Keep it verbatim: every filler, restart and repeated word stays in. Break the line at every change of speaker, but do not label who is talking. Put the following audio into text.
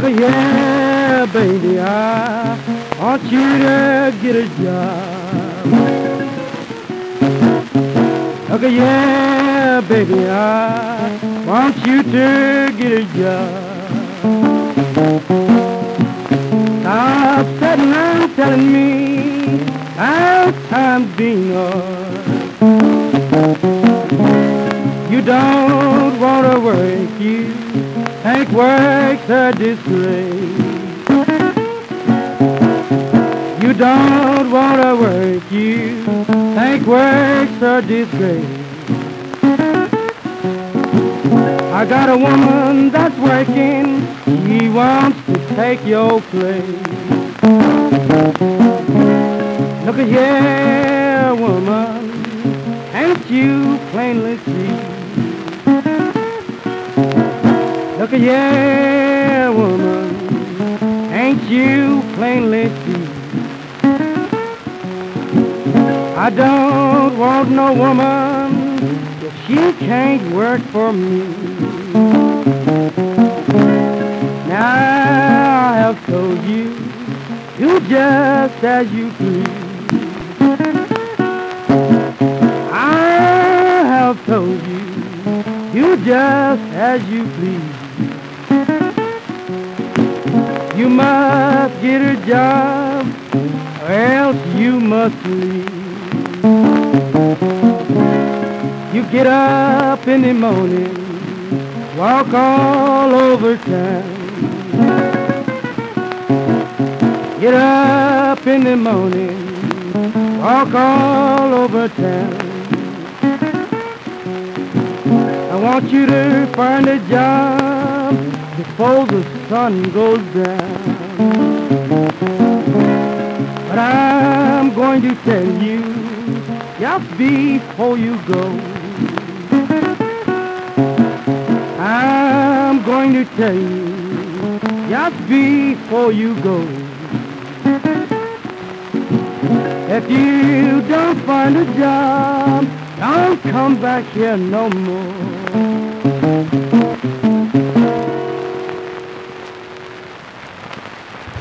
Yeah, baby, I want you to get a job. Okay, yeah, baby, I want you to get a job. Stop sitting around telling me how time's being hard. You don't want to work, you think work's a disgrace. You don't want to work, you think work's a disgrace. I got a woman that's working, she wants to take your place. Look at here, woman, can't you plainly see? Look at here, woman, ain't you plainly see? I don't want no woman if she can't work for me. Now I have told you, do just as you please. I have told you, do just as you please. You must get a job, or else you must leave. You get up in the morning, walk all over town. Get up in the morning, walk all over town. I want you to find a job before the sun goes down. But I'm going to tell you, just before you go, I'm going to tell you, just before you go, if you don't find a job, don't come back here no more.